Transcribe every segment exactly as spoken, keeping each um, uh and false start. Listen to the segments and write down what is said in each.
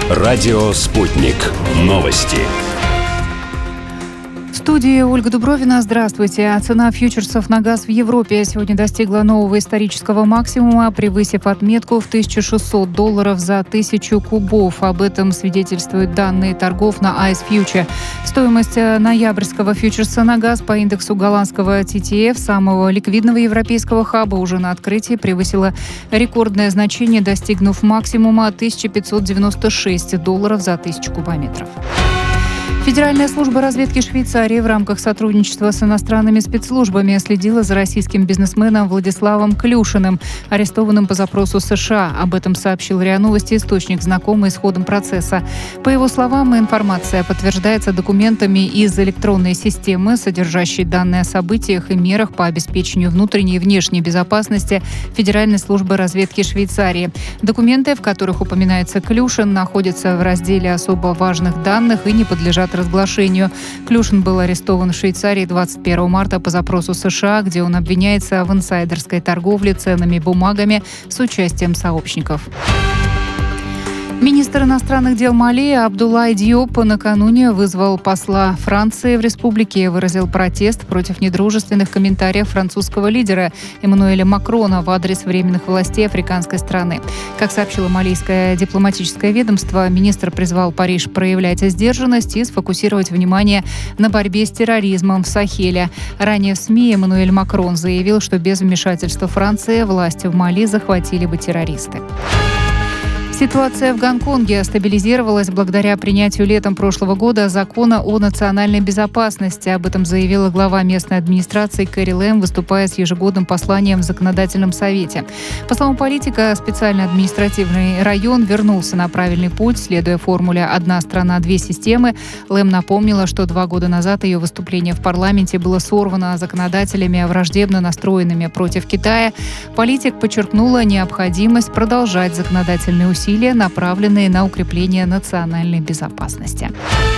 Радио «Спутник». Новости. В студии Ольга Дубровина. Здравствуйте. Цена фьючерсов на газ в Европе сегодня достигла нового исторического максимума, превысив отметку в тысячу шестьсот долларов за тысячу кубов. Об этом свидетельствуют данные торгов на Ice Future. Стоимость ноябрьского фьючерса на газ по индексу голландского ти ти эф, самого ликвидного европейского хаба, уже на открытии превысила рекордное значение, достигнув максимума тысяча пятьсот девяносто шесть долларов за тысячу кубометров. Федеральная служба разведки Швейцарии в рамках сотрудничества с иностранными спецслужбами следила за российским бизнесменом Владиславом Клюшиным, арестованным по запросу США. Об этом сообщил РИА Новости источник, знакомый с ходом процесса. По его словам, информация подтверждается документами из электронной системы, содержащей данные о событиях и мерах по обеспечению внутренней и внешней безопасности Федеральной службы разведки Швейцарии. Документы, в которых упоминается Клюшин, находятся в разделе особо важных данных и не подлежат разглашению. Клюшин был арестован в Швейцарии двадцать первого марта по запросу США, где он обвиняется в инсайдерской торговле ценными бумагами с участием сообщников. Министр иностранных дел Мали Абдуллай Диоп накануне вызвал посла Франции в республике и выразил протест против недружественных комментариев французского лидера Эммануэля Макрона в адрес временных властей африканской страны. Как сообщило малийское дипломатическое ведомство, министр призвал Париж проявлять сдержанность и сфокусировать внимание на борьбе с терроризмом в Сахеле. Ранее в СМИ Эммануэль Макрон заявил, что без вмешательства Франции власти в Мали захватили бы террористы. Ситуация в Гонконге стабилизировалась благодаря принятию летом прошлого года закона о национальной безопасности. Об этом заявила глава местной администрации Кэрри Лэм, выступая с ежегодным посланием в законодательном совете. По словам политика, специальный административный район вернулся на правильный путь, следуя формуле «одна страна, две системы». Лэм напомнила, что два года назад ее выступление в парламенте было сорвано законодателями, враждебно настроенными против Китая. Политик подчеркнула необходимость продолжать законодательные усилия, усилия, направленные на укрепление национальной безопасности.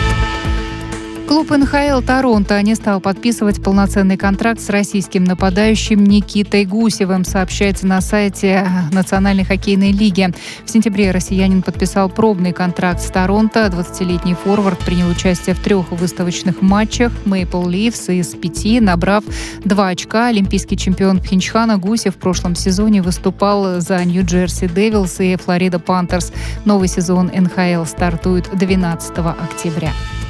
Клуб эн ха эл Торонто не стал подписывать полноценный контракт с российским нападающим Никитой Гусевым, сообщается на сайте Национальной хоккейной лиги. В сентябре россиянин подписал пробный контракт с Торонто. двадцатилетний форвард принял участие в трех выставочных матчах Maple Leafs из пяти, набрав два очка. Олимпийский чемпион Пхенчхана Гусев в прошлом сезоне выступал за Нью-Джерси Девилс и Флорида Пантерс. Новый сезон эн ха эл стартует двенадцатого октября.